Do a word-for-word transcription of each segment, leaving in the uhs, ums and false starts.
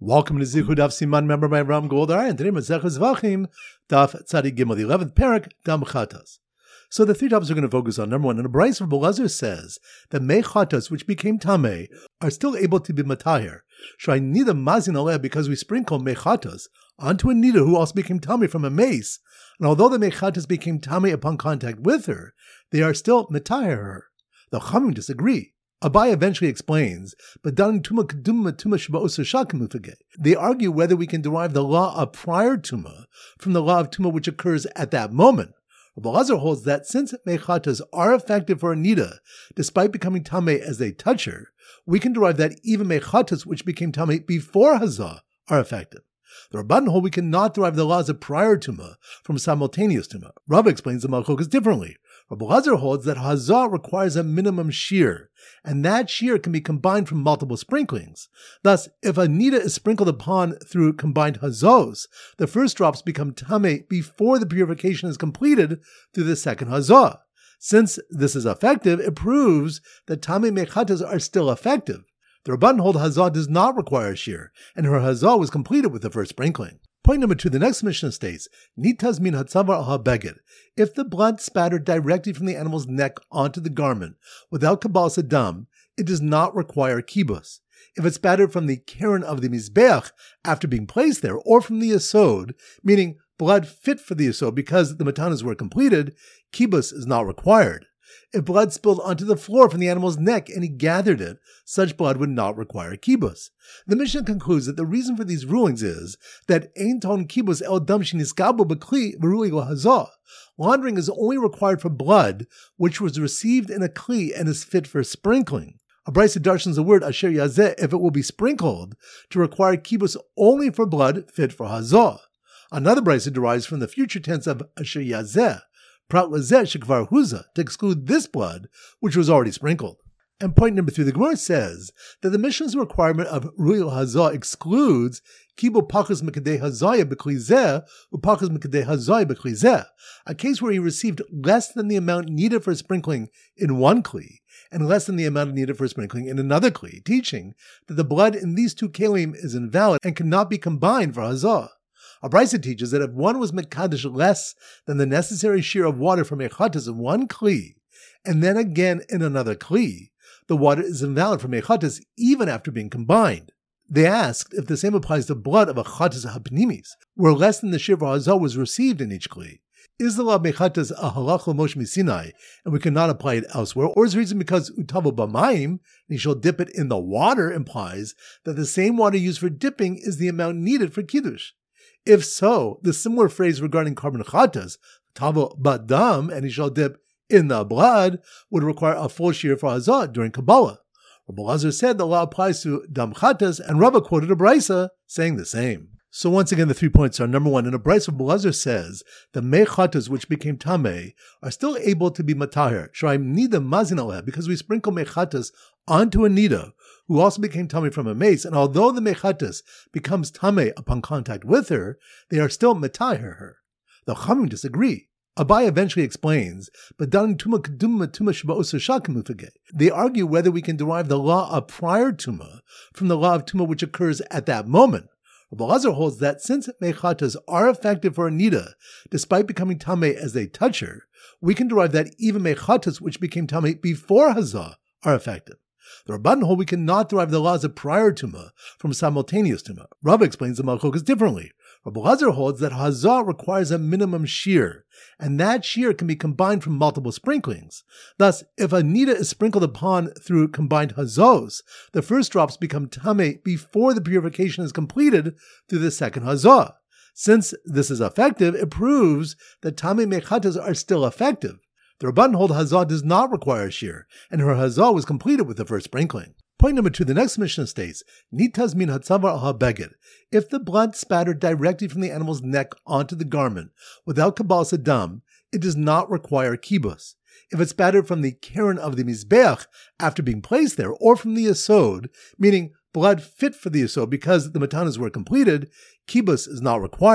Welcome to Zichud Daf Siman, member by Ram Goldar, and today Masechah Zvachim, Daf Tzadik Gimel, the eleventh parak, Dam Chatas. So the three topics we're going to focus on. Number one, and a Bryce of Belazar says that Mei Chatas, which became Tameh, are still able to be Matahir. Shai Nida Mazin Aleh, because we sprinkle Mei Chatas onto a Nida who also became Tameh from a mace, and although the Mei Chatas became Tameh upon contact with her, they are still Matahir her. The Chamim disagree. Abai eventually explains, but they argue whether we can derive the law of prior Tumah from the law of Tumah which occurs at that moment. Belazar holds that since Mechatas are effective for a Nida, despite becoming Tameh as they touch her, we can derive that even Mechatas which became Tameh before Hazah are effective. The Rabban hold we cannot derive the laws of prior Tumah from simultaneous Tumah. Rav explains the Malchokas differently. Rabbi Lazar holds that Hazah requires a minimum shear, and that shear can be combined from multiple sprinklings. Thus, if a Nida is sprinkled upon through combined Hazos, the first drops become Tameh before the purification is completed through the second Hazah. Since this is effective, it proves that Tameh Mechatas are still effective. The Rabban hold Hazah does not require a shear, and her Hazah was completed with the first sprinkling. Point number two, the next Mishnah states, Nitas min hatzavar al habeged. If the blood spattered directly from the animal's neck onto the garment without kabbalas adam, it does not require kibbutz. If it spattered from the keren of the mizbeach after being placed there, or from the yesod, meaning blood fit for the yesod because the matanas were completed, kibbutz is not required. If blood spilled onto the floor from the animal's neck and he gathered it, such blood would not require kibbutz. The Mishnah concludes that the reason for these rulings is that ein ton kibbutz el dam sheniskabu b'kli v'rui lahazah. Laundering is only required for blood which was received in a kli and is fit for sprinkling. A Brisa darshans the word asher yazeh if it will be sprinkled to require kibbutz only for blood fit for hazah. Another Brisa derives from the future tense of asher yazeh, prat lazeh shekvar huza, to exclude this blood which was already sprinkled. And point number three, the Gemara says that the Mishnah's requirement of Ru'il Hazah excludes Kibo Pachas Mekadeh Hazaya Beklizeh Upachas Mekadeh Hazaya Beklizeh, a case where he received less than the amount needed for sprinkling in one Kli and less than the amount needed for sprinkling in another Kli, teaching that the blood in these two Kelim is invalid and cannot be combined for Hazah. A Brisa teaches that if one was Mekadesh less than the necessary shear of water from Mechatas in one Kli and then again in another Kli, the water is invalid for mechatas even after being combined. They asked if the same applies to blood of a chatas hapnimis, where less than the shear for hazah was received in each kli. Is the law of mechatas a halach l'moshe misinai, and we cannot apply it elsewhere, or is the reason because utavo b'mayim, and you shall dip it in the water, implies that the same water used for dipping is the amount needed for kiddush? If so, the similar phrase regarding carbon chatas, tavo b'dam, and he shall dip in the blood, would require a full shear for hazah during Kabbalah. Rabbi Lazar said the law applies to dam chatas, and Rava quoted a Brisa saying the same. So once again, the three points are, number one, in a Brisa, Rabbi Lazar says the mei chatas which became tameh are still able to be matahir, shraim nida mazin aleh, because we sprinkle mei chatas onto a nida who also became tameh from a mace, and although the mei chatas becomes tameh upon contact with her, they are still matahir her. The Chamim disagree. Abai eventually explains, but they argue whether we can derive the law of prior Tumah from the law of Tumah which occurs at that moment. Rabbi Lazar holds that since Mechatas are effective for a Nida, despite becoming Tameh as they touch her, we can derive that even Mechatas which became Tameh before Hazah are effective. The Rabban hold we cannot derive the laws of prior Tumah from simultaneous Tumah. Rav explains the Malchokas differently. Rabbi Lazar holds that Hazah requires a minimum shear, and that shear can be combined from multiple sprinklings. Thus, if a Nida is sprinkled upon through combined Hazos, the first drops become Tameh before the purification is completed through the second Hazah. Since this is effective, it proves that Tameh Mechatas are still effective. The Rabban hold Hazah does not require a shear, and her Hazah was completed with the first sprinkling. Point number two, the next Mishnah states, Nitas min hatzavar al habeged. If the blood spattered directly from the animal's neck onto the garment without kabbalas adam, it does not require kibbutz. If it spattered from the keren of the mizbeach after being placed there, or from the yesod, meaning blood fit for the yesod because the matanas were completed, kibbutz is not required.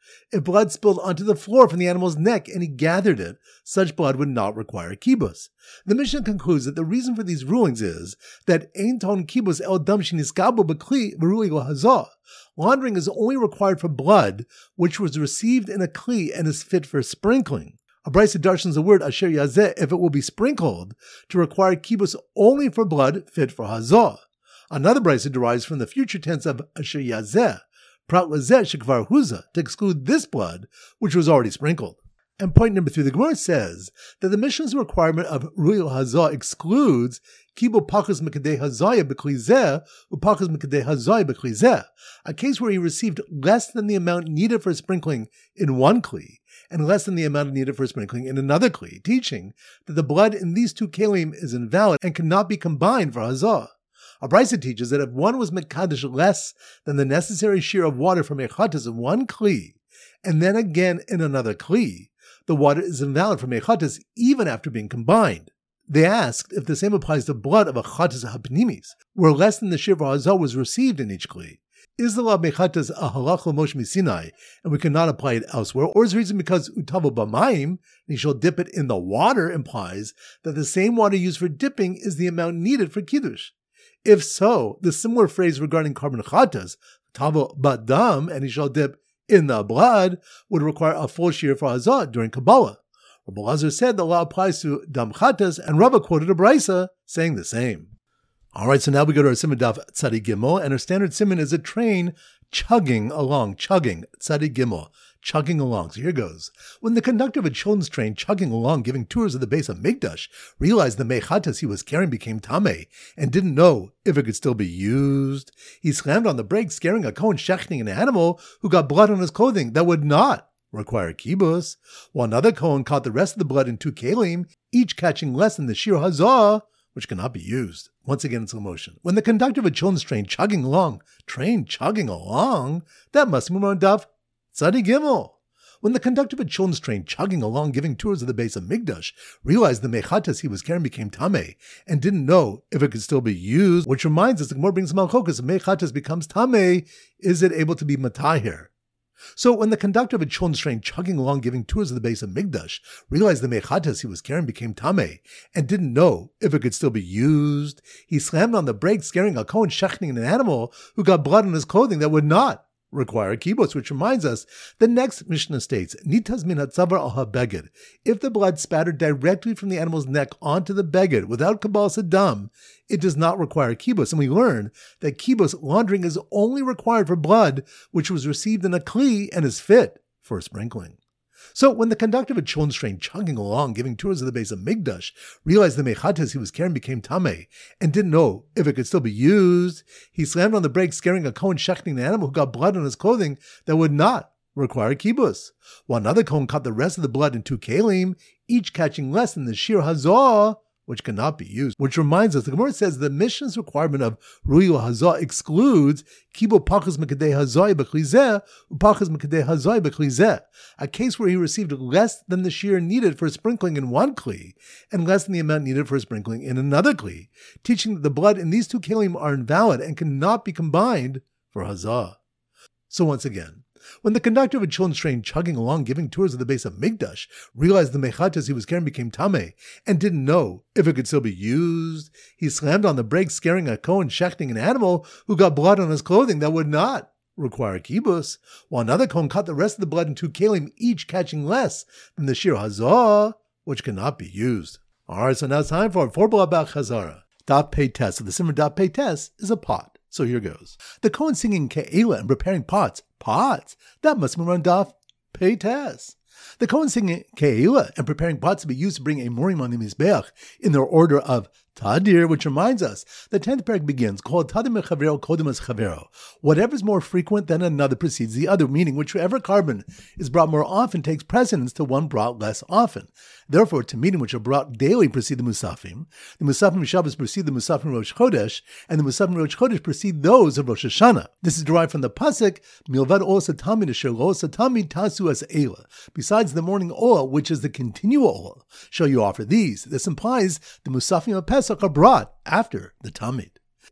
If blood spilled onto the floor from the animal's neck and he gathered it, such blood would not require kibus. The Mishnah concludes that the reason for these rulings is that ein ton kibus el dam sheniskabu b'kli v'rui lahazah. Laundering is only required for blood which was received in a kli and is fit for sprinkling. A brisa darshans the word asher yazeh if it will be sprinkled to require kibus only for blood fit for hazah. Another brisa derives from the future tense of asher yazeh, prat lazeh shekvar huza, to exclude this blood which was already sprinkled. And point number three, the Gemara says that the Mishnah's requirement of Ru'il Hazah excludes Kibo Pachas Mekadeh Hazaya Beklizeh, Upachas Mekadeh Hazaya Beklizeh, a case where he received less than the amount needed for sprinkling in one Kli, and less than the amount needed for sprinkling in another Kli, teaching that the blood in these two Kelim is invalid and cannot be combined for Hazah. A brisa teaches that if one was Mekadesh less than the necessary shear of water from Echatas in one Kli, and then again in another Kli, the water is invalid for mechatas even after being combined. They asked if the same applies to blood of a chatas hapnimis, where less than the shir hazah was received in each kli. Is the law of mechatas a halach l'Moshe Sinai, and we cannot apply it elsewhere, or is the reason because utavo b'mayim, and he shall dip it in the water, implies that the same water used for dipping is the amount needed for kiddush? If so, the similar phrase regarding carbon chatas, tavo badam, and he shall dip in the blood, would require a full shear for hazah during Kabbalah. Rabbi Lazar said the law applies to dam chatas, and Rabbah quoted a brisa saying the same. All right, so now we go to our Siman Daf Tzadi Gimel, and our standard Siman is a train chugging along, chugging, Tzadi Gimel, chugging along. So here goes. When the conductor of a children's train chugging along, giving tours of the base of Mikdash, realized the mechatas he was carrying became tameh, and didn't know if it could still be used, he slammed on the brakes, scaring a kohen shechting an animal who got blood on his clothing that would not require kibus, while another kohen caught the rest of the blood in two kelim, each catching less than the shir hazah, which cannot be used. Once again in slow motion. When the conductor of a children's train chugging along, train chugging along, that must move on Daf Tzadi Gimel. When the conductor of a children's train chugging along, giving tours of the base of Mikdash, realized the mechatas he was carrying became tameh, and didn't know if it could still be used, which reminds us, the Gemara brings malchokas, if mechatas becomes tameh, is it able to be matahir? So when the conductor of a children's train chugging along, giving tours of the base of Mikdash, realized the mechatas he was carrying became tameh, and didn't know if it could still be used, he slammed on the brakes, scaring a kohen shechting an animal who got blood on his clothing that would not require kibutz, which reminds us, the next Mishnah states, Nitaz min hatzavar al ha-beged. If the blood spattered directly from the animal's neck onto the beged without kabbalas hadam, it does not require kibutz. And we learn that kibutz laundering is only required for blood which was received in a kli and is fit for sprinkling. So when the conductor of a children's train chugging along, giving tours of the base of Mikdash, realized the mechatas he was carrying became tameh, and didn't know if it could still be used, he slammed on the brakes, scaring a kohen shechting an animal who got blood on his clothing that would not require kibus, while another kohen caught the rest of the blood in two kelim, each catching less than the shir hazah, which cannot be used. Which reminds us, the Gemara says the Mishnah's requirement of Ru'il Hazah excludes Kibo Pachas Mekadeh Hazai Beklizeh, Upachas Mekadeh Hazai Beklizeh, a case where he received less than the shear needed for sprinkling in one Kli, and less than the amount needed for sprinkling in another Kli, teaching that the blood in these two Kelim are invalid and cannot be combined for Hazah. So once again, when the conductor of a children's train chugging along, giving tours of the base of Mikdash, realized the mechatas he was carrying became tameh, and didn't know if it could still be used, he slammed on the brakes, scaring a kohen shechting an animal who got blood on his clothing that would not require kibus, while another kohen caught the rest of the blood in two kelim, each catching less than the shir hazah, which cannot be used. All right, so now it's time for four blood back chazara. Daf Pei Tes. So the Simmer Daf Pei Tes is a pot. So here goes. The kohen singing ke'ela and preparing pots. Pots? That must be on Daf Pei Tes. The kohen singing ke'ela and preparing pots to be used to bring a morim on the mizbeach in their order of tadir, which reminds us, the tenth parak begins, called tadir mechavero kodem as chavero. Whatever is more frequent than another precedes the other, meaning whichever carbon is brought more often takes precedence to one brought less often. Therefore, to meeting which are brought daily precede the musafim, the musafim Shabbos precede the musafim Rosh Chodesh, and the musafim Rosh Chodesh precede those of Rosh Hashanah. This is derived from the pasuk, milvad ol satami asher lo satami tasu as eila. Besides the morning oil, which is the continual oil, shall you offer these. This implies the musafim of Pesach are brought after the tamid.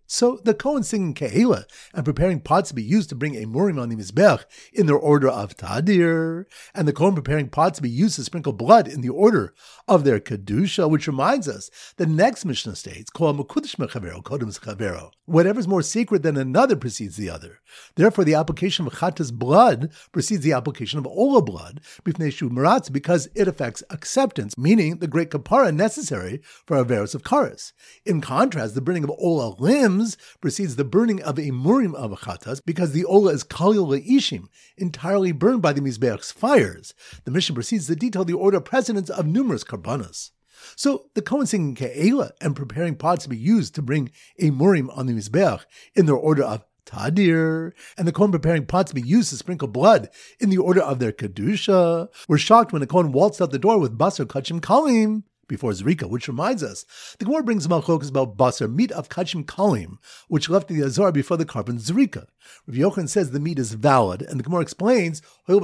So the Kohen singing Kehillah and preparing pots to be used to bring a murim on the Mizbech in their order of Tadir, and the Kohen preparing pots to be used to sprinkle blood in the order of their Kedusha, which reminds us the next Mishnah states, Kol Mekudesh Mechavero, Kodem Chavero. Whatever is more sacred than another precedes the other. Therefore, the application of Chatas blood precedes the application of Ola blood, because it affects acceptance, meaning the great kapara necessary for Averos of Karas. In contrast, the burning of Ola limbs precedes the burning of a murim of chatas, because the ola is kalil leishim, entirely burned by the mizbeach's fires. The Mishnah proceeds to detail the order of precedence of numerous karbanos. So the Kohen singing ke'ela and preparing pots to be used to bring a murim on the mizbeach in their order of Tadir, and the Kohen preparing pots to be used to sprinkle blood in the order of their kedusha, were shocked when the Kohen waltzed out the door with basar kachim kalim before Zrika, which reminds us, the Gemara brings malchokas about basar, meat of kachim kalim, which left the azar before the carbon Zrika. Rav Yochanan says the meat is valid, and the Gemara explains,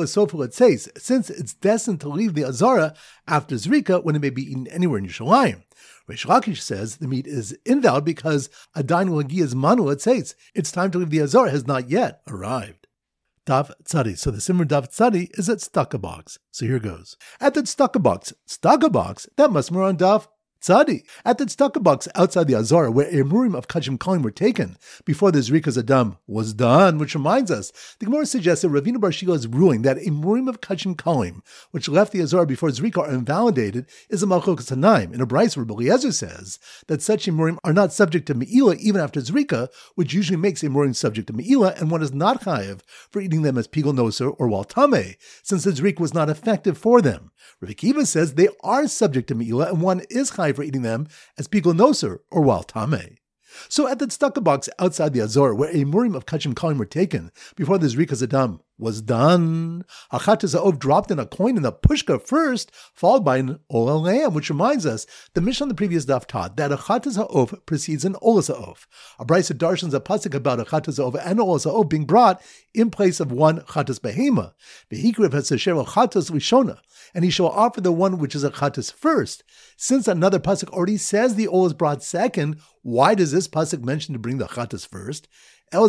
it says, since it's destined to leave the azara after Zrika when it may be eaten anywhere in Yerushalayim. Reish Lakish says the meat is invalid because Adain Lagiya's manu, it says, its time to leave the azara has not yet arrived. Daf Tzadi. So the Simmer Daf Tzadi is at Stucca box. So here goes. At the Stucca box, Stucca box, that must be on Daf Tzadi. At the Stucca box outside the Azara, where a murim of Kachim Kalim were taken before the Zrikas Adam was done, which reminds us, the Gemara suggests that Ravina Bar Shila's ruling that a murim of Kachim Kalim, which left the Azara before Zrika, are invalidated, is a Malchokas Tanaim. In a Bryce, Rabbi Eliezer says that such a murim are not subject to Me'ila even after Zrika, which usually makes a murim subject to Me'ila, and one is not chayiv for eating them as Pigel Noser or Waltame, since the Zrika was not effective for them. Rabbi Kiva says they are subject to Me'ila, and one is chayiv for eating them as Pigel Noser or Waltame. So at the tzedakah box outside the Azor, where a murim of kachim kalim were taken before the Zrikas Adam was done, Achatas Ha'ov dropped in a coin in the pushka first, followed by an Ola lamb, which reminds us, the Mishnah on the previous daf taught that Achatas Ha'ov precedes an Ola Ha'ov. A Brisa darshans a pasuk about Achatas Ha'ov and Ola Ha'ov being brought in place of one Chatas Behema. V'hikriv has Sesher Chatas Rishona, and he shall offer the one which is a Chatas first. Since another pasuk already says the Ola is brought second, why does this pasuk mention to bring the Chatas first? Rather,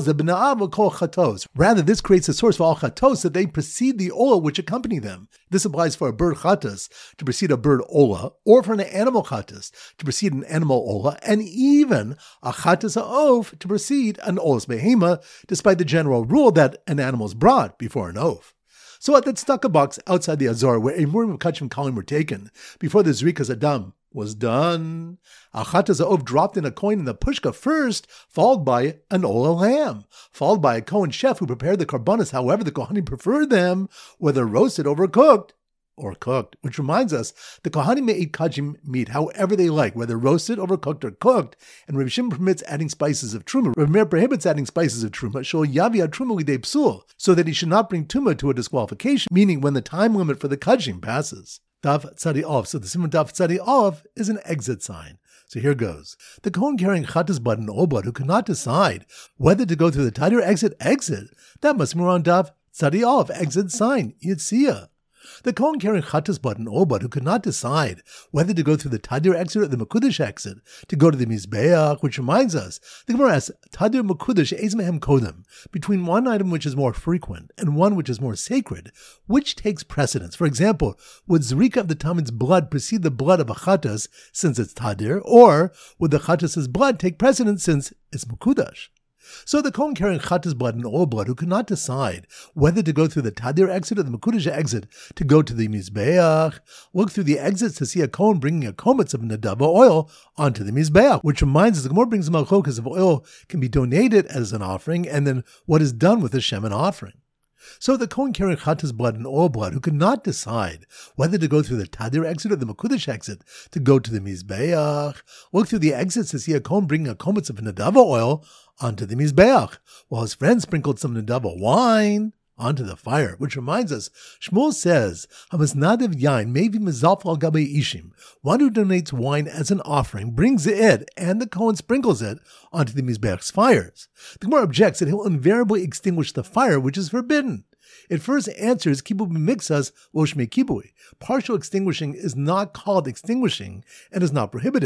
this creates a source for all chatos that they precede the ola which accompany them. This applies for a bird chatas to precede a bird ola, or for an animal chatas to precede an animal ola, and even a chatas ha'ov to precede an olas behema, despite the general rule that an animal is brought before an ov. So at that tzedakah box outside the Azor, where a murim of kachim kalim were taken before the Zrikas Adam was done, Achatas Ha'ov dropped in a coin in the pushka first, followed by an Ola lamb, followed by a Kohen chef who prepared the karbanos however the Kohanim preferred them, whether roasted, overcooked, or cooked. Which reminds us, the Kohanim may eat kachim meat however they like, whether roasted, overcooked, or cooked, and Rav Shimon permits adding spices of truma. Rav Meir prohibits adding spices of truma, shol yavi truma lidei psul, so that he should not bring tuma to a disqualification, meaning when the time limit for the kachim passes. Daf Tzadi Off. So the Simon Daf Tzadi Off is an exit sign. So here goes. The Kohen carrying Chatas blood and Ol blood who cannot decide whether to go through the Tadir exit exit, that must be on Daf Tzadi Off, exit sign, Yitzia. The Kohen carrying Chatas blood and Ol blood who could not decide whether to go through the Tadir exit or the Mekudesh exit, to go to the Mizbeach, which reminds us, the Gemara asks, Tadir Mekudesh Ez Mehem Kodem, between one item which is more frequent and one which is more sacred, which takes precedence? For example, would Zrika of the Talmid's blood precede the blood of a Chatas since it's Tadir, or would the Chatas' blood take precedence since it's Mekudesh? So the Kohen carrying Chatas blood and Oil blood who could not decide whether to go through the Tadir exit or the Mekudesh exit to go to the Mizbeach, look through the exits to see a Kohen bringing a kometz of Nadava oil onto the Mizbeach, which reminds us the Gemara brings malchokas of oil can be donated as an offering, and then what is done with the Shemin offering. So the Kohen carrying Chatas blood and Oil blood who could not decide whether to go through the Tadir exit or the Mekudesh exit to go to the Mizbeach, look through the exits to see a Kohen bringing a kometz of Nadava oil onto the Mizbeach, while his friend sprinkled some Nadava wine onto the fire, which reminds us, Shmuel says, Hamasnadav yain maybe mizalf al gabe ishim. One who donates wine as an offering brings it, and the Kohen sprinkles it onto the Mizbeach's fires. The Gemara objects that he'll invariably extinguish the fire, which is forbidden. It first answers kibu b'mixas lo shmei kibui. Partial extinguishing is not called extinguishing and is not prohibited.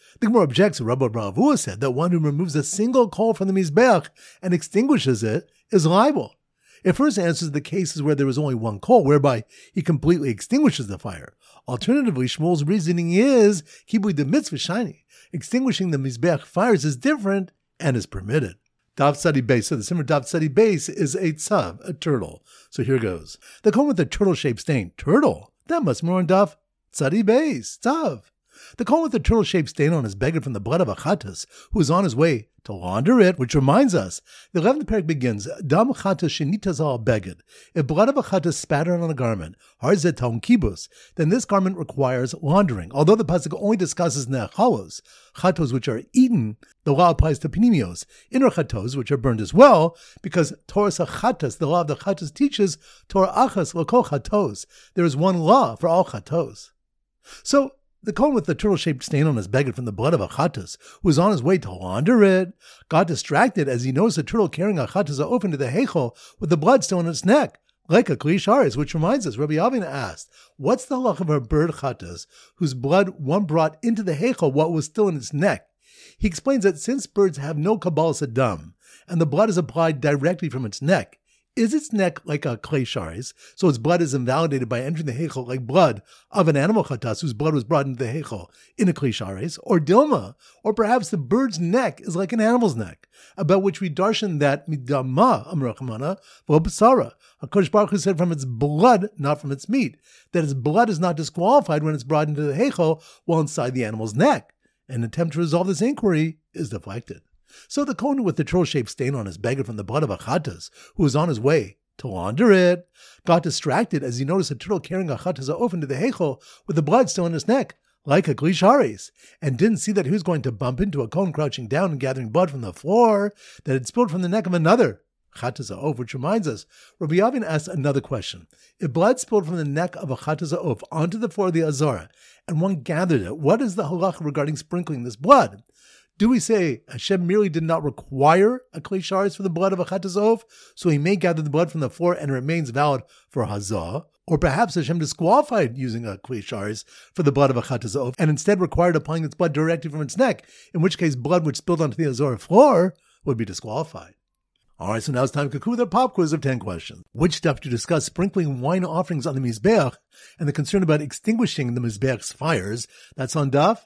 The Gemara objects. Rabbi Bravua said that one who removes a single coal from the Mizbeach and extinguishes it is liable. It first answers the cases where there was only one coal, whereby he completely extinguishes the fire. Alternatively, Shmuel's reasoning is kibui de mitzvah shiny. Extinguishing the Mizbeach fires is different and is permitted. Daf Tzadi Beis. So the Simmer Daf Tzadi Beis is a tzav, a turtle. So here goes. The coal with the turtle-shaped stain. Turtle? That must be more on Daf Tzadi Beis. Tzav. The coal with the turtle-shaped stain on his beggar from the blood of a chatas, who is on his way to launder it, which reminds us, the eleventh parak begins, Dam chatas shenitas al beged. If blood of a chatas spattered on a garment, harzet taum kibus, then this garment requires laundering. Although the pasuk only discusses ne'achalos, chatos which are eaten, the law applies to pinimios, inner chatos which are burned as well, because Torah chatas, the law of the chatas teaches, Torah achas l'kol chatos. There is one law for all chatos. So, the coal with the turtle-shaped stain on his beggar from the blood of a chatas, who was on his way to launder it, got distracted as he noticed a turtle carrying a chatas open to the heichal with the blood still on its neck, like a kli sharis, which reminds us, Rabbi Avin asked, what's the halach of a bird chatas, whose blood one brought into the heichal while it was still in its neck? He explains that since birds have no kabbalas adam, and the blood is applied directly from its neck, is its neck like a klei sharis, so its blood is invalidated by entering the heichal like blood of an animal chatas whose blood was brought into the heichal in a klei sharis, or dilma, or perhaps the bird's neck is like an animal's neck, about which we darshan that midama amrachamana v'obasara. HaKadosh Baruch Hu said from its blood, not from its meat, that its blood is not disqualified when it's brought into the heichal while inside the animal's neck. An attempt to resolve this inquiry is deflected. So the kohen with the troll-shaped stain on his beggar from the blood of a chatas, who was on his way to launder it, got distracted as he noticed a turtle carrying a chatas open to the heichal with the blood still in his neck, like a kli sharis, and didn't see that he was going to bump into a kohen crouching down and gathering blood from the floor that had spilled from the neck of another chatas ha'of, which reminds us, Rabbi Yavin asked another question. If blood spilled from the neck of a chatas ha'of onto the floor of the azara, and one gathered it, what is the halacha regarding sprinkling this blood? Do we say Hashem merely did not require a kli sharis for the blood of a chatas ha'of, so he may gather the blood from the floor and it remains valid for hazah? Or perhaps Hashem disqualified using a kli sharis for the blood of a chatas ha'of and instead required applying its blood directly from its neck, in which case blood which spilled onto the azara floor would be disqualified. All right, so now it's time to conclude the pop quiz of ten questions. Which stuff to discuss sprinkling wine offerings on the Mizbeach and the concern about extinguishing the Mizbeach's fires? That's on Daf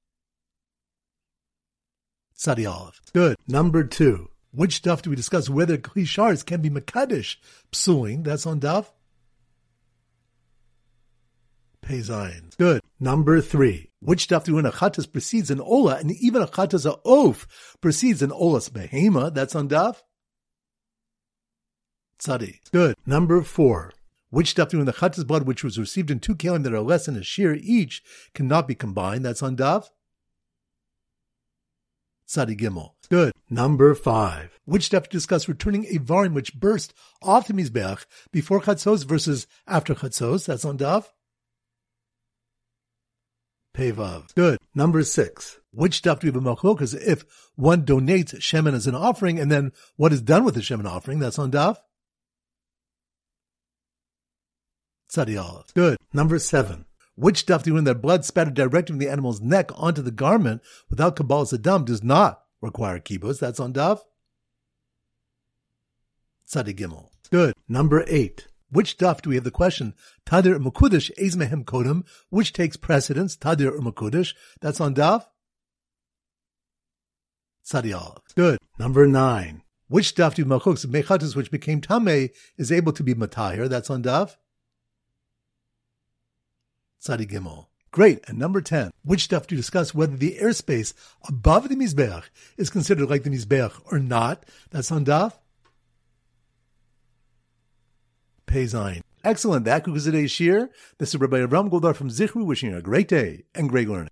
Tzadi Aleph. Good. Number two. Which stuff do we discuss whether kli sharis can be mekadesh psuling? That's on Daf Pei Zayin. Good. Number three. Which stuff do we when a chatas precedes an ola and even a chatas ha'of precedes an olas behema? That's on Daf Tzadi. Good. Number four. Which stuff do when the chatas blood which was received in two kelim that are less than a shear each cannot be combined? That's on Daf Tzadi Gimel. Good. Number five. Which stuff to discuss returning a varim which burst off the Mizbeach before Chatzos versus after Chatzos? That's on Daf Pei Vav. Good. Number six. Which stuff do we have a machlokas if one donates shemen as an offering and then what is done with the shemen offering? That's on Daf Tzadi Aleph. Good. Number seven. Which stuff do you when that blood spattered directly from the animal's neck onto the garment without kabbalas adam does not require kibbutz? That's on Daf Tzadi Gimel. Good. Number eight. Which stuff do we have the question Tadir Makudish Ez Mehem Kodem? Which takes precedence? Tadir Makudish. That's on Daf Tzadi Aleph. Good. Number nine. Which stuff do Malchus Mechatas which became Tameh is able to be Matahir? That's on Daf Tzadi Gimel. Great. And number ten. Which stuff do you discuss whether the airspace above the Mizbeach is considered like the Mizbeach or not? That's on Daf Pei Zayin. Excellent. That concludes today's shir. This is Rabbi Avram Goldar from Zichru wishing you a great day and great learning.